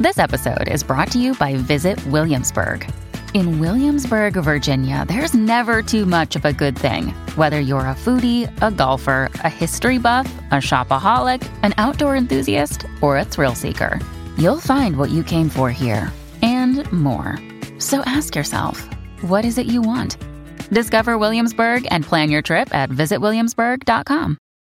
This episode is brought to you by Visit Williamsburg. In Williamsburg, Virginia, there's never too much of a good thing. Whether you're a foodie, a golfer, a history buff, a shopaholic, an outdoor enthusiast, or a thrill seeker, you'll find what you came for here and more. So ask yourself, what is it you want? Discover Williamsburg and plan your trip at visitwilliamsburg.com.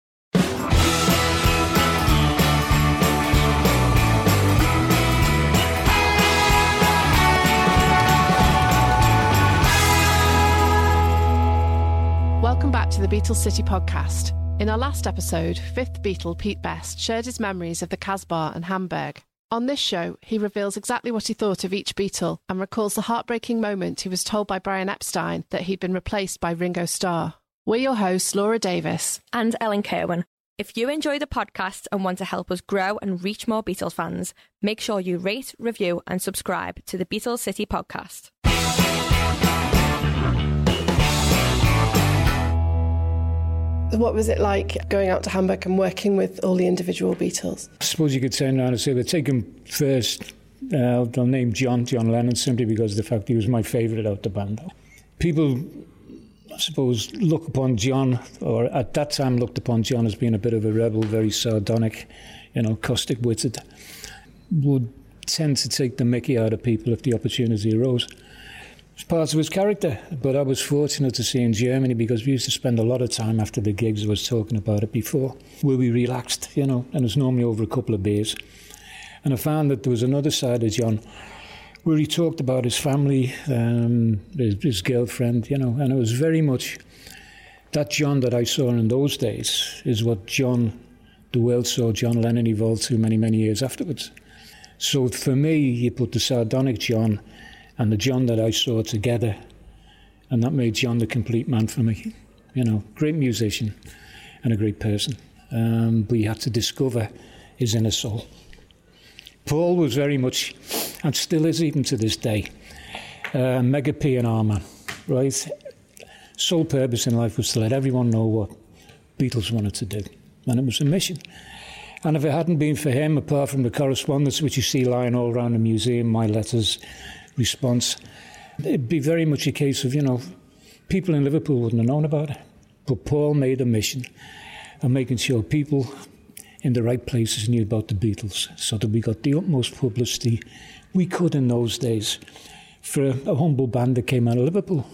Welcome back to the Beatles City podcast. In our last episode, fifth Beatle Pete Best shared his memories of the Casbah and Hamburg. On this show, he reveals exactly what he thought of each Beatle and recalls the heartbreaking moment he was told by Brian Epstein that he'd been replaced by Ringo Starr. We're your hosts, Laura Davis and Ellen Kerwin. If you enjoy the podcast and want to help us grow and reach more Beatles fans, make sure you rate, review and subscribe to the Beatles City podcast. What was it like going out to Hamburg and working with all the individual Beatles? I suppose you could turn around and say, but take him first. I'll name John Lennon simply because of the fact he was my favourite out the band. People, I suppose, look upon John, or at that time looked upon John as being a bit of a rebel, very sardonic, caustic-witted. Would tend to take the mickey out of people if the opportunity arose. It's part of his character, but I was fortunate to see in Germany because we used to spend a lot of time after the gigs, I was talking about it before, where we relaxed, and it was normally over a couple of beers. And I found that there was another side of John where he talked about his family, his girlfriend, and it was very much that John that I saw in those days is what the world saw John Lennon evolve to many, many years afterwards. So for me, you put the sardonic John and the John that I saw together, and that made John the complete man for me. Great musician and a great person. But you had to discover his inner soul. Paul was very much, and still is even to this day, mega P&R man, right? Sole purpose in life was to let everyone know what Beatles wanted to do, and it was a mission. And if it hadn't been for him, apart from the correspondence which you see lying all around the museum, my letters, response, it'd be very much a case of, people in Liverpool wouldn't have known about it. But Paul made a mission of making sure people in the right places knew about the Beatles, so that we got the utmost publicity we could in those days for a humble band that came out of Liverpool.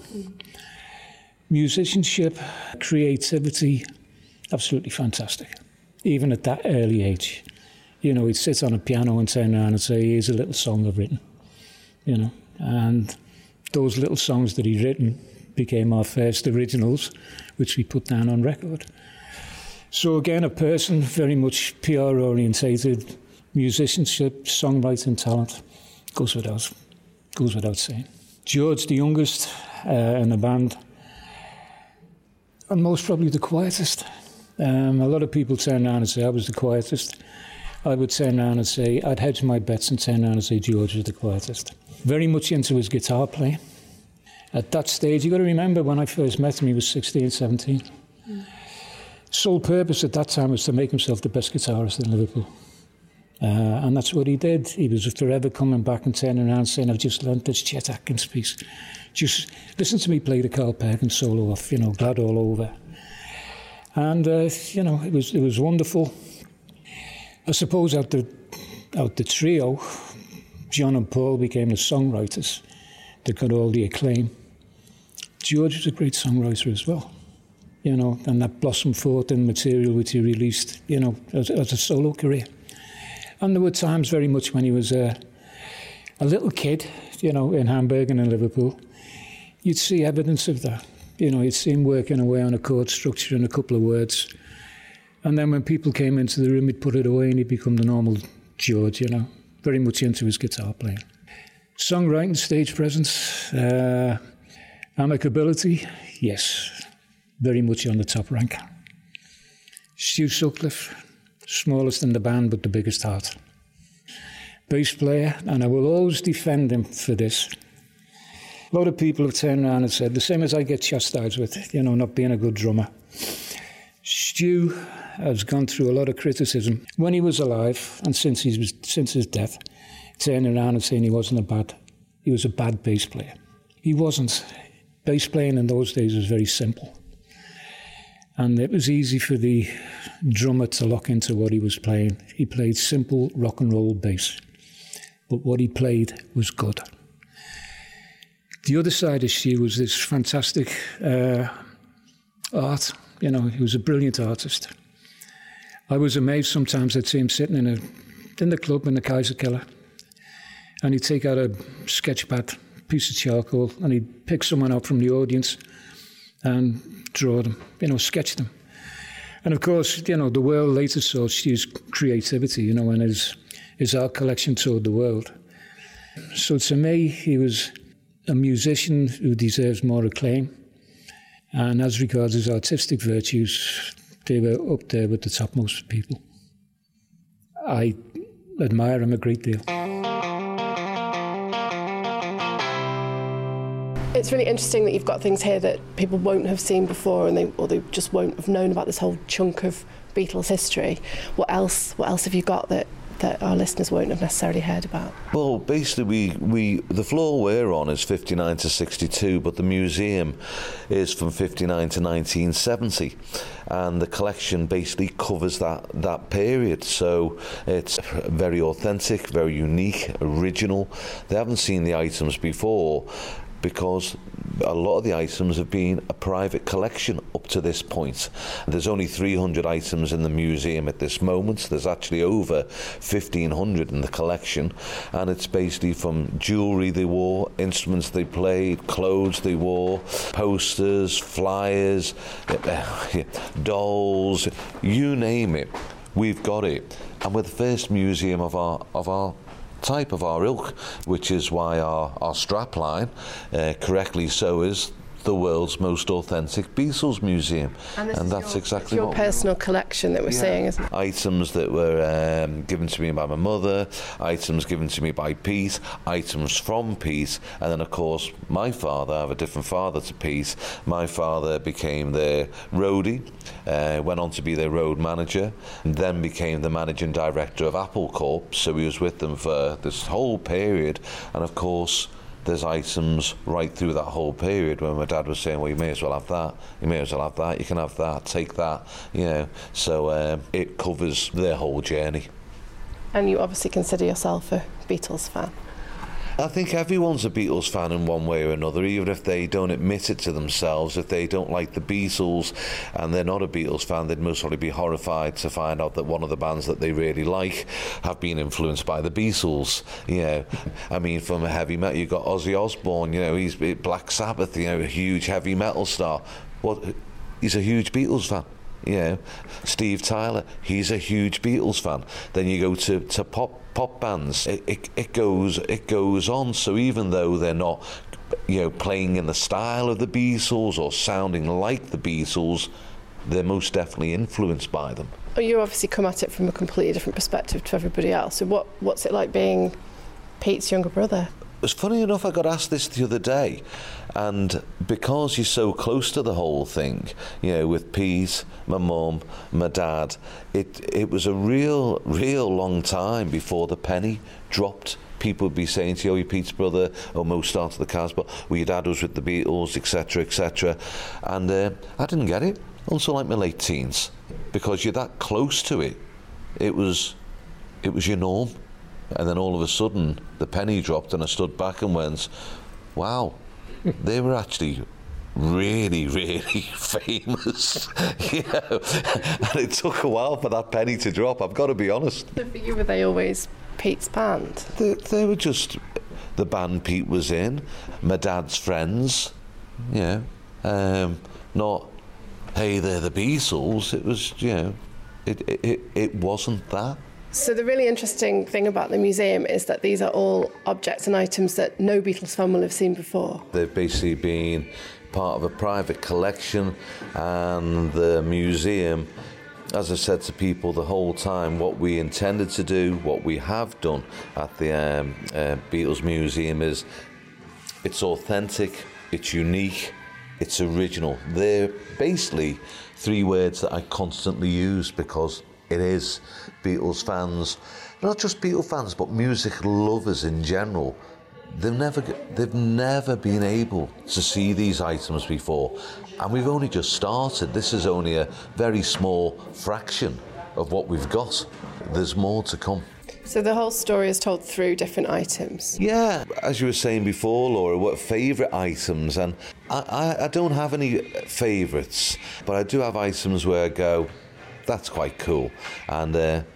Musicianship, creativity, absolutely fantastic, even at that early age. He'd sit on a piano and turn around and say, here's a little song I've written. And those little songs that he'd written became our first originals, which we put down on record. So again, a person very much PR-orientated, musicianship, songwriting talent, goes without saying. George, the youngest in the band, and most probably the quietest. A lot of people turn around and say I was the quietest. I would turn around and say, I'd hedge my bets and turn around and say George was the quietest. Very much into his guitar playing. At that stage, you've got to remember when I first met him, he was 16, 17. Sole purpose at that time was to make himself the best guitarist in Liverpool. And that's what he did. He was forever coming back and turning around saying, I've just learnt this Chet Atkins piece. Just listen to me play the Carl Perkins solo off, Glad All Over. And, it was wonderful. I suppose out the trio, John and Paul became the songwriters that got all the acclaim. George was a great songwriter as well, and that blossomed forth in material which he released, as a solo career. And there were times very much when he was a little kid, in Hamburg and in Liverpool, you'd see evidence of that. You'd see him working away on a chord structure and a couple of words. And then when people came into the room, he'd put it away and he'd become the normal George, very much into his guitar playing. Songwriting, stage presence, amicability, yes, very much on the top rank. Stu Sutcliffe, smallest in the band but the biggest heart. Bass player, and I will always defend him for this. A lot of people have turned around and said, the same as I get chastised with, not being a good drummer. Stu has gone through a lot of criticism when he was alive and since his death turning around and saying he was a bad bass player. He wasn't. Bass playing in those days was very simple. And it was easy for the drummer to lock into what he was playing. He played simple rock and roll bass, but what he played was good. The other side of Stu was this fantastic art. He was a brilliant artist. I was amazed sometimes I'd see him sitting in the club in the Kaiserkeller, and he'd take out a sketch pad, piece of charcoal, and he'd pick someone out from the audience and draw them, sketch them. And of course, the world later saw Stu's creativity, and his art collection toured the world. So to me, he was a musician who deserves more acclaim. And as regards his artistic virtues, they were up there with the topmost people. I admire him a great deal. It's really interesting that you've got things here that people won't have seen before, and they just won't have known about this whole chunk of Beatles history. What else have you got that our listeners won't have necessarily heard about? Well, basically, the floor we're on is 59 to 62, but the museum is from 59 to 1970, and the collection basically covers that period. So it's very authentic, very unique, original. They haven't seen the items before, because a lot of the items have been a private collection up to this point. There's only 300 items in the museum at this moment. There's actually over 1,500 in the collection, and it's basically from jewellery they wore, instruments they played, clothes they wore, posters, flyers, dolls, you name it, we've got it. And we're the first museum of our type, of our ilk, which is why our strapline, correctly so, is the world's most authentic Beatles museum, and that's exactly your personal collection that we're seeing, isn't it? Items that were given to me by my mother, items given to me by Pete, items from Pete, and then of course my father. I have a different father to Pete. My father became their roadie, went on to be their road manager, and then became the managing director of Apple Corp. So he was with them for this whole period, and of course there's items right through that whole period when my dad was saying, well, you may as well have that, you may as well have that, you can have that, take that, So it covers their whole journey. And you obviously consider yourself a Beatles fan. I think everyone's a Beatles fan in one way or another, even if they don't admit it to themselves. If they don't like the Beatles and they're not a Beatles fan, they'd most probably be horrified to find out that one of the bands that they really like have been influenced by the Beatles. I mean, from a heavy metal, you've got Ozzy Osbourne, he's Black Sabbath, a huge heavy metal star. Well, he's a huge Beatles fan. Steve Tyler, he's a huge Beatles fan. Then you go to pop bands. It goes on. So even though they're not, playing in the style of the Beatles or sounding like the Beatles, they're most definitely influenced by them. Oh, you obviously come at it from a completely different perspective to everybody else. So what's it like being Pete's younger brother? It's funny enough, I got asked this the other day, and because you're so close to the whole thing, with Pete, my mum, my dad, it was a real long time before the penny dropped. People would be saying to you, you're Pete's brother, or Mo started the Casbah, well, your dad was with the Beatles, etc., etc. And I didn't get it until like my late teens, because you're that close to it. It was your norm. And then all of a sudden, the penny dropped, and I stood back and went, wow, they were actually really, really famous. And it took a while for that penny to drop, I've got to be honest. So for you, were they always Pete's band? They were just the band Pete was in, my dad's friends, not, hey, they're the Beatles. It was, it wasn't that. So the really interesting thing about the museum is that these are all objects and items that no Beatles fan will have seen before. They've basically been part of a private collection, and the museum, as I said to people the whole time, what we intended to do, what we have done at the Beatles Museum is it's authentic, it's unique, it's original. They're basically three words that I constantly use because it is. Beatles fans, not just Beatles fans, but music lovers in general, they've never been able to see these items before. And we've only just started. This is only a very small fraction of what we've got. There's more to come. So the whole story is told through different items? Yeah, as you were saying before, Laura, what favourite items? And I don't have any favourites, but I do have items where I go, that's quite cool. And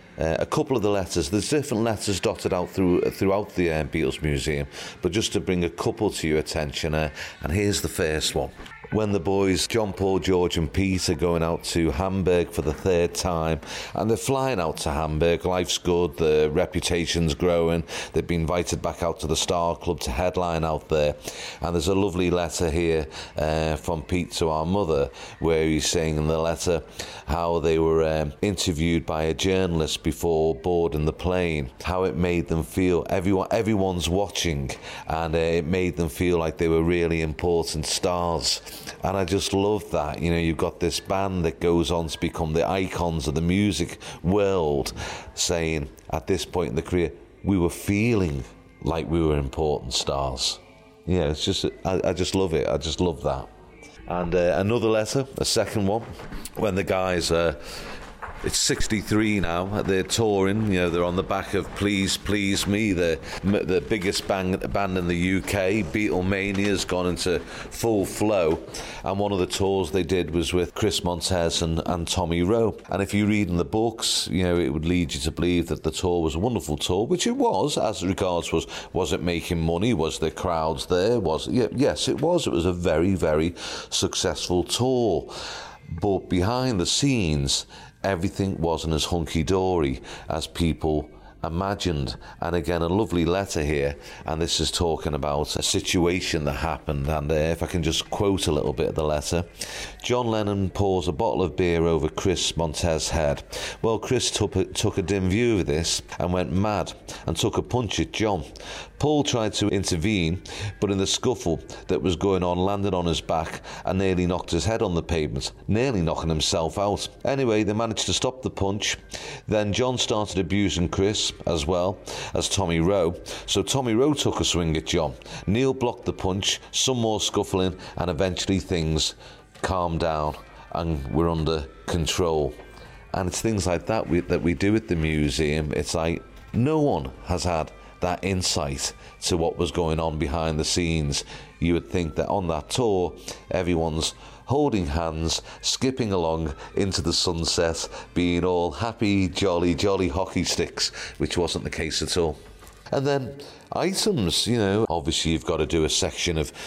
a couple of the letters, there's different letters dotted out throughout the Beatles Museum, but just to bring a couple to your attention, and here's the first one. When the boys, John, Paul, George and Pete, are going out to Hamburg for the third time, and they're flying out to Hamburg, life's good, the reputation's growing, they've been invited back out to the Star Club to headline out there, and there's a lovely letter here from Pete to our mother, where he's saying in the letter how they were interviewed by a journalist before boarding the plane, how it made them feel, everyone's watching, and it made them feel like they were really important stars. And I just love that. You know, you've got this band that goes on to become the icons of the music world, saying at this point in the career, we were feeling like we were important stars. Yeah, it's just, I just love it. I just love that. And another letter, a second one, when the guys it's 63 now, they're touring, you know, they're on the back of Please Please Me, the biggest band in the UK. Beatlemania's gone into full flow, and one of the tours they did was with Chris Montez and Tommy Rowe. And if you read in the books, you know, it would lead you to believe that the tour was a wonderful tour, which it was, as regards was it making money, was there crowds there, yes it was a very, very successful tour. But behind the scenes, everything wasn't as hunky-dory as people imagined. And again, a lovely letter here, and this is talking about a situation that happened, and if I can just quote a little bit of the letter. John Lennon pours a bottle of beer over Chris Montez's head. Well, Chris took a dim view of this and went mad and took a punch at John. Paul tried to intervene, but in the scuffle that was going on, landed on his back and nearly knocked his head on the pavement, nearly knocking himself out. Anyway, they managed to stop the punch. Then John started abusing Chris, as well as Tommy Rowe. So Tommy Rowe took a swing at John. Neil blocked the punch, some more scuffling, and eventually things calmed down and were under control. And it's things like that that we do at the museum. It's like no one has had that insight to what was going on behind the scenes. You would think that on that tour, everyone's holding hands, skipping along into the sunset, being all happy, jolly hockey sticks, which wasn't the case at all. And then items, you know, obviously you've got to do a section of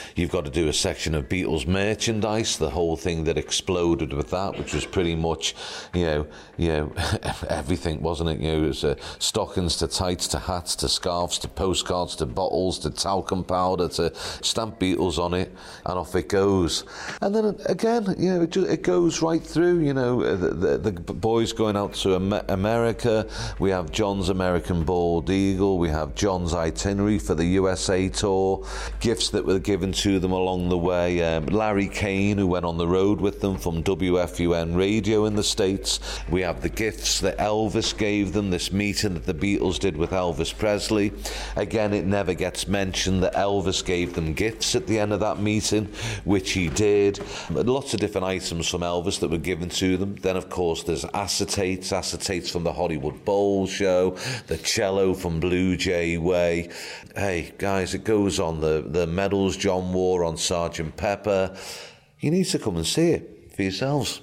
Beatles merchandise, the whole thing that exploded with that, which was pretty much, you know, everything, wasn't it? You know, it was stockings to tights to hats to scarves to postcards to bottles to talcum powder to stamp Beatles on it, and off it goes. And then again, you know, it goes right through. You know, the boys going out to America. We have John's American Bald Eagle. We have John's itinerary for the USA tour, gifts that were given to them along the way. Larry Kane, who went on the road with them from WFUN radio in the States. We have the gifts that Elvis gave them, this meeting that the Beatles did with Elvis Presley. Again, it never gets mentioned that Elvis gave them gifts at the end of that meeting, which he did. Lots of different items from Elvis that were given to them. Then, of course, there's acetates from the Hollywood Bowl show, the cello from Blue Jay Way. Hey, guys, it goes on. The medals John wore on Sgt. Pepper. You need to come and see it for yourselves.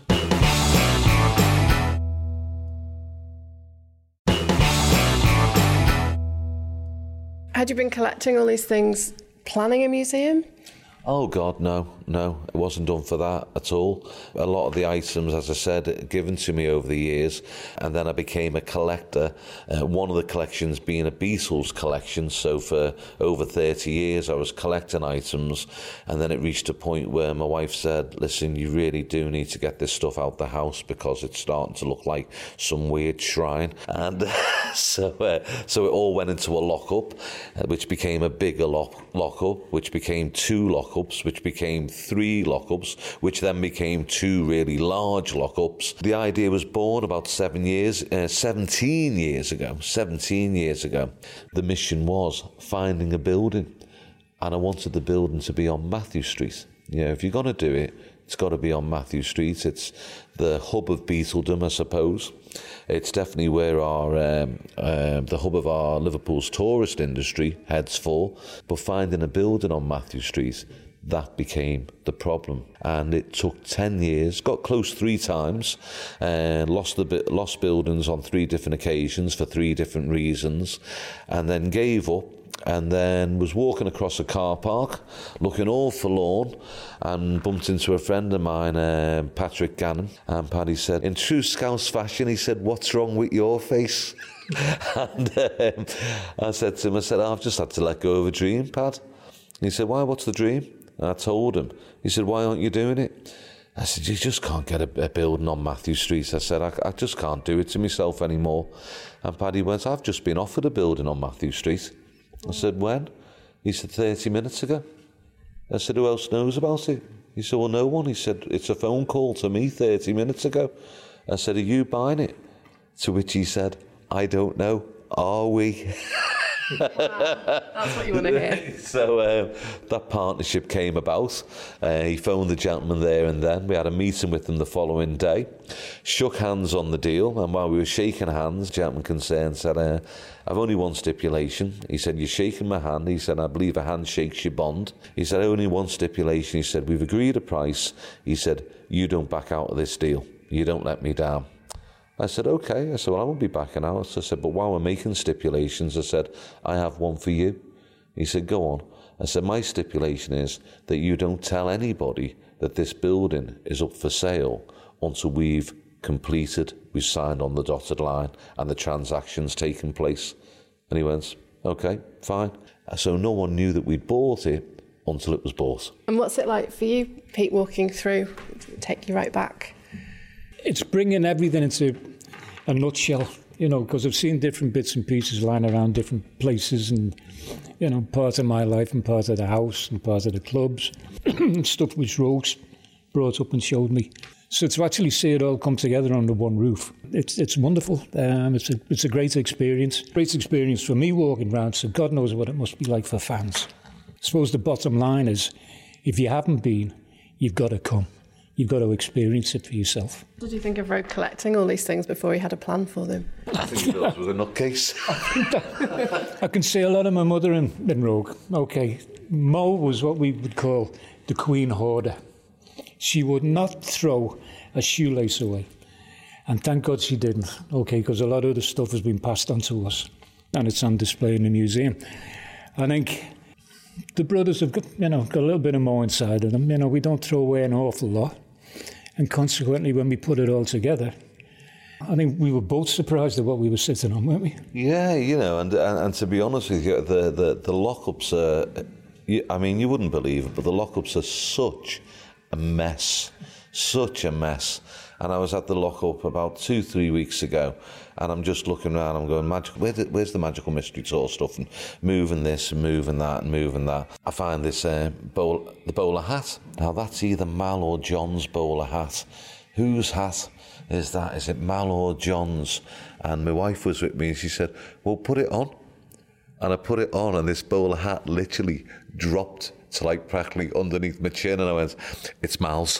Had you been collecting all these things planning a museum? Oh, God, no, it wasn't done for that at all. A lot of the items, as I said, given to me over the years, and then I became a collector, one of the collections being a Beatles collection, so for over 30 years I was collecting items, and then it reached a point where my wife said, listen, you really do need to get this stuff out the house because it's starting to look like some weird shrine, and so it all went into a lockup, which became a bigger lockup, which became two lockups, lockups, which became 3 lockups, which then became 2 really large lockups. The idea was born about 17 years ago. The mission was finding a building, and I wanted the building to be on Matthew Street. You know, if you're going to do it, it's got to be on Matthew Street. It's the hub of Beetledom, I suppose. It's definitely where the hub of our Liverpool's tourist industry heads for. But finding a building on Matthew Street, that became the problem. And it took 10 years, got close 3 times, lost buildings on 3 different occasions for 3 different reasons, and then gave up. And then was walking across a car park, looking all forlorn, and bumped into a friend of mine, Patrick Gannon. And Paddy said, in true Scouse fashion, he said, "What's wrong with your face?" And I said to him, I've just had to let go of a dream, Pad. He said, "Why, what's the dream?" And I told him. He said, "Why aren't you doing it?" I said, "You just can't get a building on Matthew Street." I said, I just can't do it to myself anymore. And Paddy went, "I've just been offered a building on Matthew Street." I said, "When?" He said, 30 minutes ago. I said, "Who else knows about it?" He said, "Well, no one." He said, "It's a phone call to me 30 minutes ago." I said, "Are you buying it?" To which he said, "I don't know. Are we?" Wow, that's what you want to hear. So that partnership came about. He phoned the gentleman there and then. We had a meeting with them the following day, shook hands on the deal, and while we were shaking hands, the gentleman concerned said, "I've only one stipulation." He said, "You're shaking my hand." He said, "I believe a hand shakes your bond." He said, "Only one stipulation." He said, "We've agreed a price." He said, "You don't back out of this deal. You don't let me down." I said, "Okay." I said, "Well, I won't be backing out." I said, "But while we're making stipulations," I said, "I have one for you." He said, "Go on." I said, "My stipulation is that you don't tell anybody that this building is up for sale until we've signed on the dotted line and the transaction's taken place." And he went, "Okay, fine." So no one knew that we'd bought it until it was bought. And what's it like for you, Pete, walking through, take you right back? It's bringing everything into a nutshell, you know, because I've seen different bits and pieces lying around different places, and, you know, part of my life and part of the house and part of the clubs, stuff which Rose brought up and showed me. So to actually see it all come together under one roof, it's wonderful. It's a great experience. Great experience for me walking around, so God knows what it must be like for fans. I suppose the bottom line is, if you haven't been, you've got to come. You've got to experience it for yourself. What did you think of Rogue collecting all these things before he had a plan for them? I think he thought it was a nutcase. I can see a lot of my mother in Rogue. Okay, Mo was what we would call the Queen Hoarder. She would not throw a shoelace away. And thank God she didn't, okay, because a lot of the stuff has been passed on to us and it's on display in the museum. I think the brothers have got a little bit of Mo inside of them. You know, we don't throw away an awful lot. And consequently, when we put it all together, I think we were both surprised at what we were sitting on, weren't we? Yeah, you know, and to be honest with you, the lockups are, I mean, you wouldn't believe it, but the lockups are such a mess. And I was at the lockup about 2-3 weeks ago, and I'm just looking around, I'm going, where's the Magical Mystery Tour stuff, and moving this and moving that and moving that. I find this the bowler hat. Now that's either Mal or John's bowler hat. Whose hat is that? Is it Mal or John's? And my wife was with me, and she said, "Well, put it on." And I put it on, and this bowler hat literally dropped to like practically underneath my chin, and I went, "It's Mal's."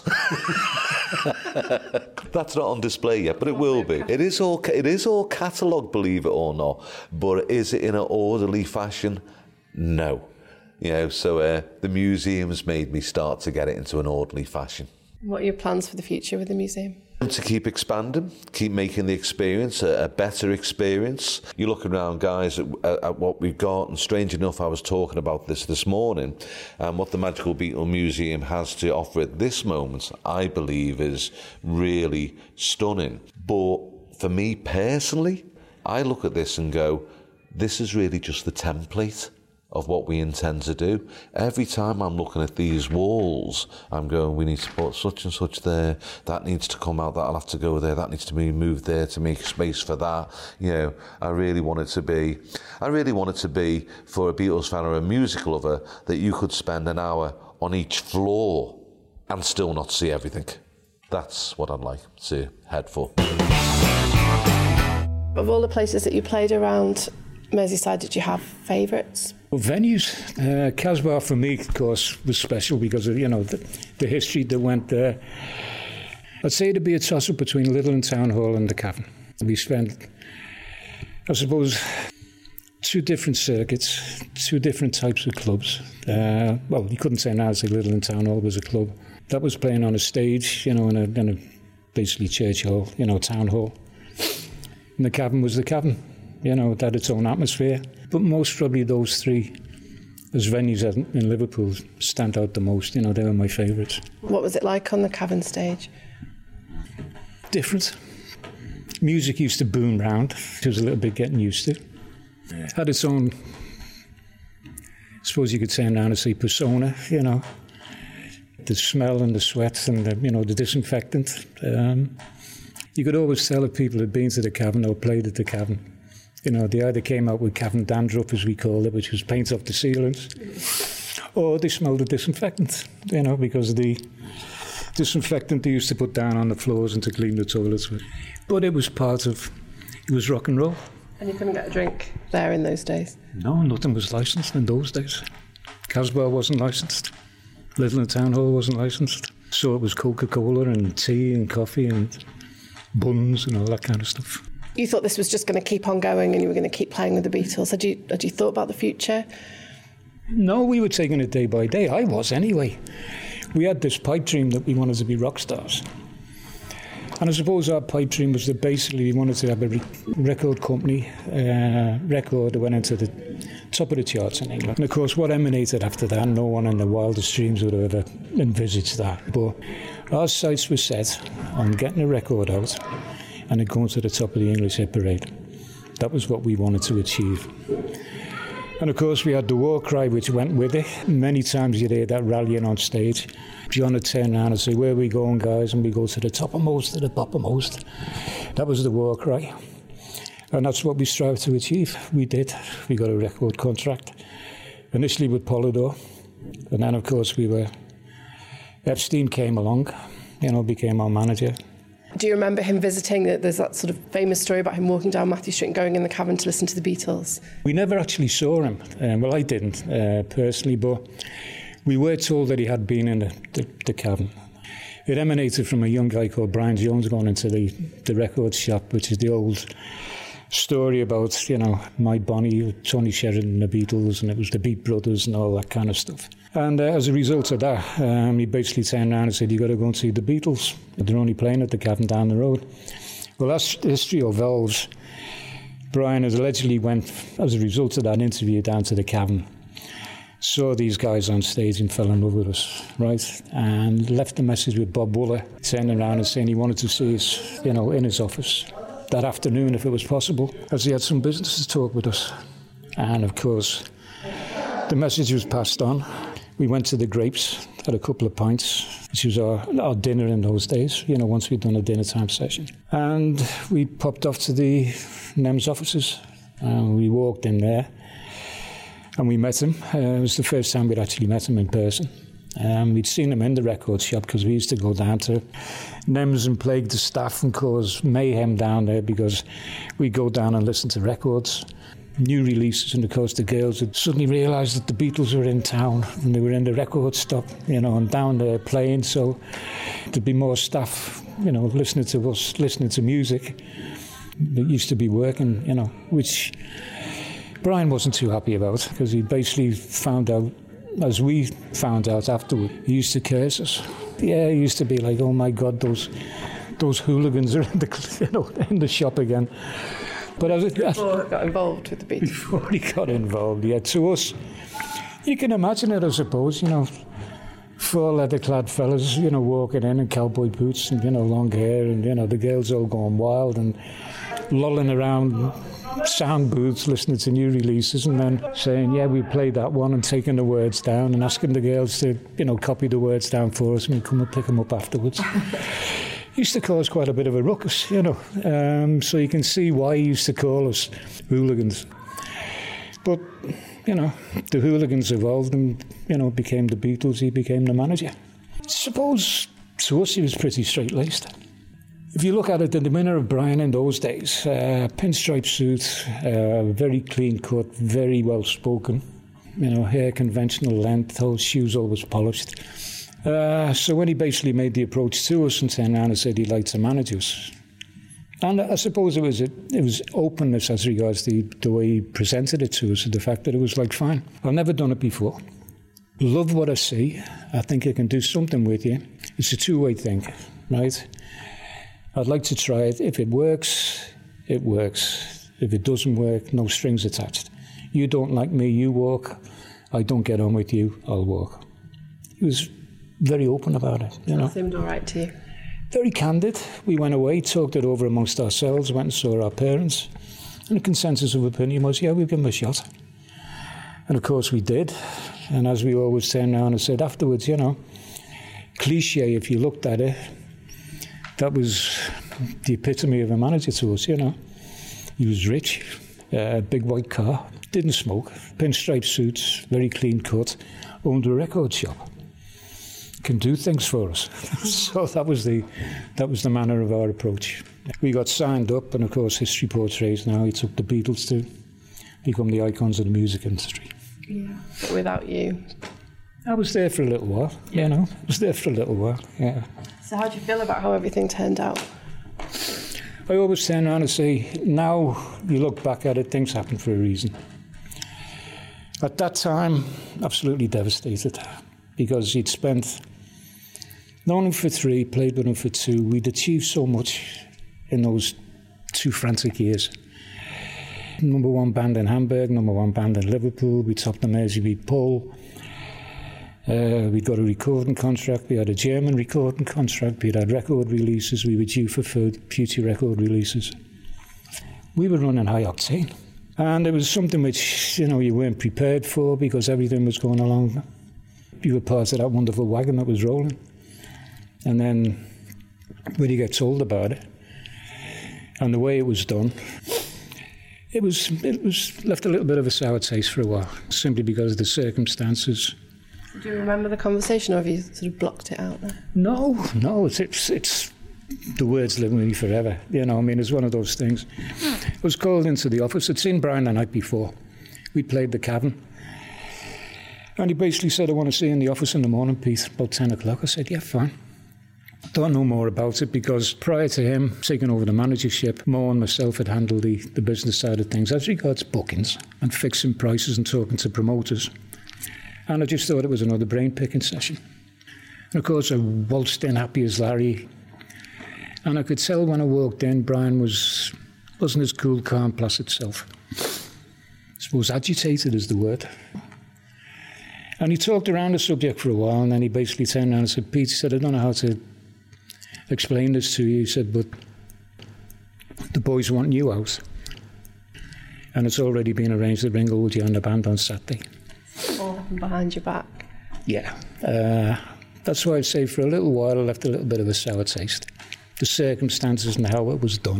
That's not on display yet, but it will be. It is all catalogued, believe it or not. But is it in an orderly fashion? No. You know, so the museum's made me start to get it into an orderly fashion. What are your plans for the future with the museum? To keep expanding, keep making the experience a better experience. You look around, guys, at what we've got, and strange enough, I was talking about this morning, and what the Magical Beetle Museum has to offer at this moment, I believe, is really stunning. But for me personally, I look at this and go, this is really just the template of what we intend to do. Every time I'm looking at these walls, I'm going, we need to put such and such there, that needs to come out, that'll have to go there, that needs to be moved there to make space for that. You know, I really want it to be for a Beatles fan or a music lover that you could spend an hour on each floor and still not see everything. That's what I'd like to head for. Of all the places that you played around Merseyside, did you have favourites? Well, venues, Casbah for me, of course, was special because of, you know, the history that went there. I'd say it'd be a toss-up between Litherland Town Hall and the Cavern. We spent, I suppose, 2 different circuits, 2 different types of clubs. Well, you couldn't say now, say Litherland Town Hall was a club. That was playing on a stage, you know, in a basically church hall, you know, town hall. And the Cavern was the Cavern, you know, it had its own atmosphere. But most probably those 3, as venues in Liverpool, stand out the most. You know, they were my favourites. What was it like on the Cavern stage? Different. Music used to boom round. It was a little bit getting used to. It had its own, I suppose you could say now and say, persona, you know. The smell and the sweat and the, you know, the disinfectant. You could always tell if people had been to the Cavern or played at the Cavern. You know, they either came out with Cavern dandruff, as we called it, which was paint off the ceilings, or they smelled the disinfectant, you know, because of the disinfectant they used to put down on the floors and to clean the toilets with. But it was part of, it was rock and roll. And you couldn't get a drink there in those days? No, nothing was licensed in those days. Casbah wasn't licensed. Litherland Town Hall wasn't licensed. So it was Coca-Cola and tea and coffee and buns and all that kind of stuff. You thought this was just going to keep on going and you were going to keep playing with the Beatles. Had you thought about the future? No, we were taking it day by day. I was anyway. We had this pipe dream that we wanted to be rock stars. And I suppose our pipe dream was that basically we wanted to have a record company, record that went into the top of the charts in England. And of course, what emanated after that, no one in their wildest dreams would have ever envisaged that. But our sights were set on getting a record out and it going to the top of the English hit parade. That was what we wanted to achieve. And of course we had the war cry which went with it. Many times you'd hear that rallying on stage. John would turn around and say, "Where are we going, guys?" And we go to the toppermost, to the bottommost. That was the war cry. And that's what we strived to achieve. We did. We got a record contract. Initially with Polydor. And then of course Epstein came along, you know, became our manager. Do you remember him visiting? There's that sort of famous story about him walking down Matthew Street and going in the Cavern to listen to the Beatles. We never actually saw him. Well, I didn't personally, but we were told that he had been in the Cavern. It emanated from a young guy called Brian Jones going into the record shop, which is the old story about, you know, My Bonnie, Tony Sheridan and the Beatles, and it was the Beat Brothers and all that kind of stuff. And as a result of that, he basically turned around and said, "You got to go and see the Beatles. They're only playing at the Cavern down the road." Well, that's history of valves. Brian has allegedly went, as a result of that interview, down to the Cavern, saw these guys on stage and fell in love with us, right? And left a message with Bob Wooler, turning around and saying he wanted to see us, you know, in his office that afternoon, if it was possible, as he had some business to talk with us. And of course, the message was passed on. We went to the Grapes, had a couple of pints, which was our dinner in those days, you know, once we'd done a dinner time session. And we popped off to the NEMS offices. We walked in there and we met him. It was the first time we'd actually met him in person. We'd seen him in the record shop because we used to go down to NEMS and plague the staff and cause mayhem down there because we'd go down and listen to records. New releases, and of course the girls had suddenly realised that the Beatles were in town and they were in the record stop, you know, and down there playing, so there'd be more staff, you know, listening to us, listening to music that used to be working, you know, which Brian wasn't too happy about because he basically found out, as we found out afterward, he used to curse us. Yeah, he used to be like, "Oh my God, those hooligans are in the shop again." But before he got involved with the Beatles. Before he got involved, yeah. To us, you can imagine it, I suppose, you know, 4 leather-clad fellas, you know, walking in cowboy boots and, you know, long hair and, you know, the girls all going wild and lolling around, sound booths listening to new releases and then saying, yeah, we played that one, and taking the words down and asking the girls to, copy the words down for us and we'd come and pick them up afterwards. Used to cause quite a bit of a ruckus, so you can see why he used to call us hooligans. But, the hooligans evolved and, became the Beatles, he became the manager. I suppose to us he was pretty straight-laced. If you look at it, the demeanour of Brian in those days, pinstripe suit, very clean cut, very well spoken, hair conventional length, those shoes always polished. So when he basically made the approach to us and turned around and said he'd like to manage us, and I suppose it was openness as regards the way he presented it to us, and the fact that it was like, fine, I've never done it before. Love what I see. I think I can do something with you. It's a two-way thing, right? I'd like to try it. If it works, it works. If it doesn't work, no strings attached. You don't like me, you walk. I don't get on with you, I'll walk. He was very open about it, That seemed all right to you? Very candid. We went away, talked it over amongst ourselves, went and saw our parents, and the consensus of opinion was, yeah, we'll give him a shot. And of course we did. And as we always turned around and said afterwards, cliche if you looked at it, that was the epitome of a manager to us, He was rich, big white car, didn't smoke, pinstripe suits, very clean cut, owned a record shop. Can do things for us. So that was the manner of our approach. We got signed up, and of course history portrays now he took the Beatles to become the icons of the music industry. Yeah, but without you. I was there for a little while, I was there for a little while, yeah. So how do you feel about how everything turned out? I always turn around and say, now you look back at it, things happen for a reason. At that time, absolutely devastated, because he'd spent, known him for 3, played with him for 2. We'd achieved so much in those 2 frantic years. Number 1 band in Hamburg, number 1 band in Liverpool. We topped the Merseybeat poll. We got a recording contract. We had a German recording contract. We had record releases. We were due for future record releases. We were running high octane. And it was something which, you weren't prepared for because everything was going along. You were part of that wonderful wagon that was rolling. And then when you get told about it and the way it was done, it was left a little bit of a sour taste for a while, simply because of the circumstances. Do you remember the conversation, or have you sort of blocked it out there? No, it's the words live with me forever. It's one of those things. I was called into the office. I'd seen Brian the night before. We played the Cavern. And he basically said, I want to see you in the office in the morning, Pete, about 10 o'clock. I said, yeah, fine. Don't know more about it because prior to him taking over the managership, Mo and myself had handled the business side of things as regards bookings and fixing prices and talking to promoters. And I just thought it was another brain-picking session. And of course, I waltzed in happy as Larry. And I could tell when I walked in, Brian wasn't his cool, calm, placid self. I suppose agitated is the word. And he talked around the subject for a while, and then he basically turned around and said, Pete, he said, I don't know how to explain this to you. He said, but the boys want you out. And it's already been arranged that Ringo will join the band on Saturday. All behind your back. Yeah. That's why I'd say for a little while I left a little bit of a sour taste. The circumstances and how it was done.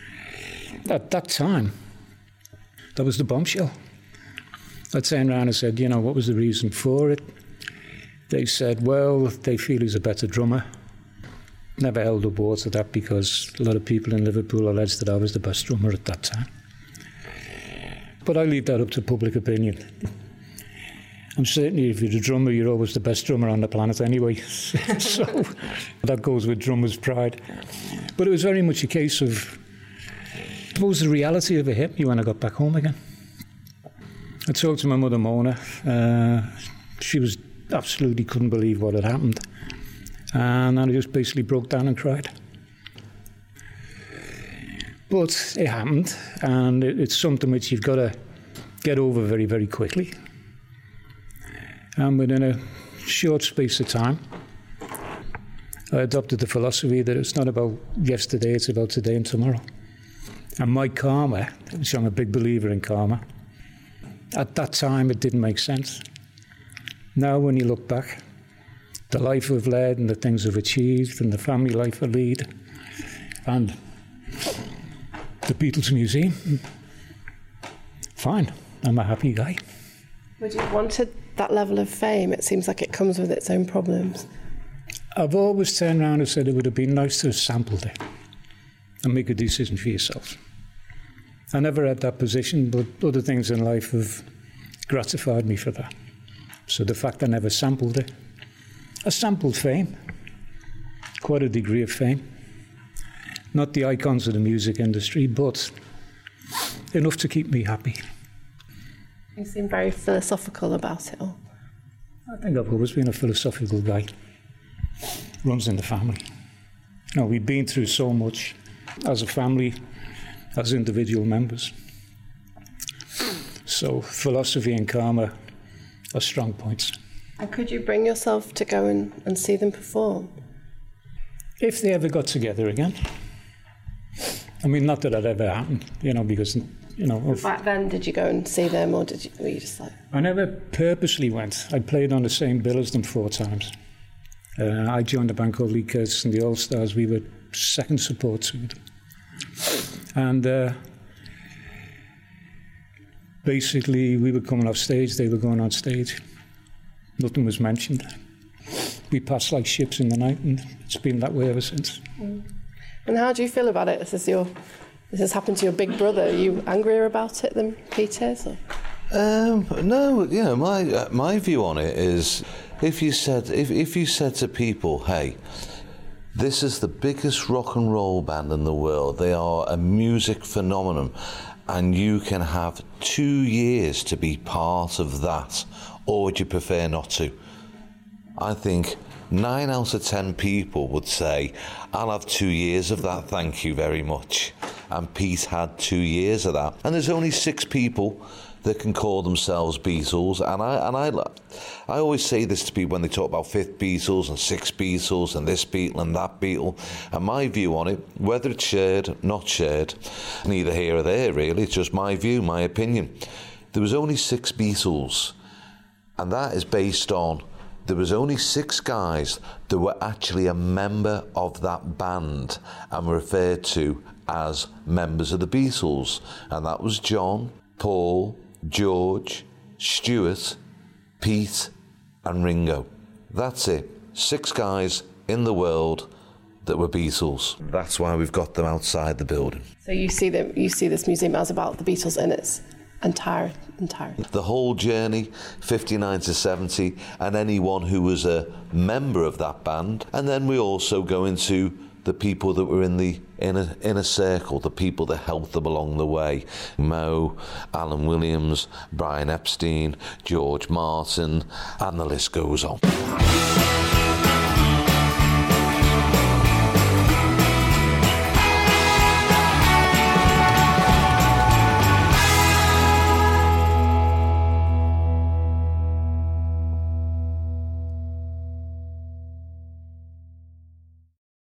At that time, that was the bombshell. I turned around and said, what was the reason for it? They said, well, they feel he's a better drummer. Never held a war to that because a lot of people in Liverpool alleged that I was the best drummer at that time. But I leave that up to public opinion. I'm certainly, if you're a drummer, you're always the best drummer on the planet anyway. So that goes with drummer's pride. But it was very much a case of, I suppose, the reality of it hit me when I got back home again. I talked to my mother, Mona. She was absolutely couldn't believe what had happened. And I just basically broke down and cried. But it happened, and it's something which you've got to get over very, very quickly. And within a short space of time, I adopted the philosophy that it's not about yesterday, it's about today and tomorrow. And my karma, which I'm a big believer in karma, at that time it didn't make sense. Now when you look back, the life I've led and the things I've achieved and the family life I lead and the Beatles Museum, fine, I'm a happy guy. Would you have wanted that level of fame? It seems like it comes with its own problems. I've always turned around and said it would have been nice to have sampled it and make a decision for yourself. I never had that position, but other things in life have gratified me for that. So the fact I never sampled it, I sampled fame, quite a degree of fame. Not the icons of the music industry, but enough to keep me happy. You seem very philosophical about it all. I think I've always been a philosophical guy. Runs in the family. You know, we've been through so much as a family, as individual members. So philosophy and karma are strong points. And could you bring yourself to go and see them perform? If they ever got together again. I mean, not that that ever happened, you know, because, you know... Back then, did you go and see them, or were you just like... I never purposely went. I played on the same bill as them 4 times. I joined a band called Lee Curtis and the All Stars. We were second support to them. And basically, we were coming off stage, they were going on stage. Nothing was mentioned. We passed like ships in the night, and it's been that way ever since. And how do you feel about it? This has happened to your big brother. Are you angrier about it than Pete is? Or? No, you know, my view on it is, if you said to people, hey, this is the biggest rock and roll band in the world, they are a music phenomenon, and you can have 2 years to be part of that, or would you prefer not to? I think 9 out of 10 people would say, I'll have 2 years of that, thank you very much. And Pete had 2 years of that. And there's only 6 people that can call themselves Beatles, and I always say this to people when they talk about 5th Beatles and 6th Beatles and this Beatle and that Beatle, and my view on it, whether it's shared, not shared, neither here or there really, it's just my view, my opinion. There was only 6 Beatles, and that is based on there was only 6 guys that were actually a member of that band and were referred to as members of the Beatles, and that was John, Paul, George, Stuart, Pete and Ringo. That's it. 6 guys in the world that were Beatles. That's why we've got them outside the building. So you see this museum as about the Beatles in its entirety. The whole journey, 59 to 70, and anyone who was a member of that band. And then we also go into the people that were in the inner circle, the people that helped them along the way. Moe, Alan Williams, Brian Epstein, George Martin, and the list goes on.